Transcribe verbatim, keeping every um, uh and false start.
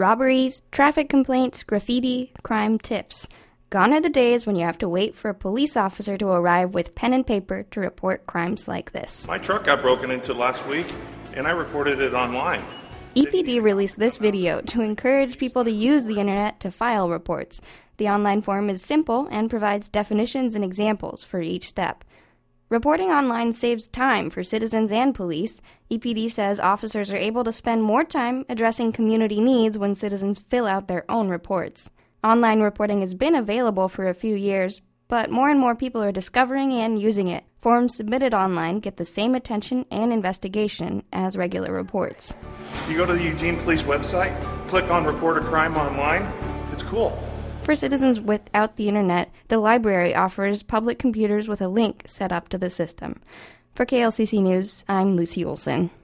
Robberies, traffic complaints, graffiti, crime tips. Gone are the days when you have to wait for a police officer to arrive with pen and paper to report crimes like this. My truck got broken into last week, and I reported it online. E P D released this video to encourage people to use the internet to file reports. The online form is simple and provides definitions and examples for each step. Reporting online saves time for citizens and police. E P D says officers are able to spend more time addressing community needs when citizens fill out their own reports. Online reporting has been available for a few years, but more and more people are discovering and using it. Forms submitted online get the same attention and investigation as regular reports. You go to the Eugene Police website, click on Report a Crime Online. It's cool. For citizens without the internet, the library offers public computers with a link set up to the system. For K L C C News, I'm Lucy Olson.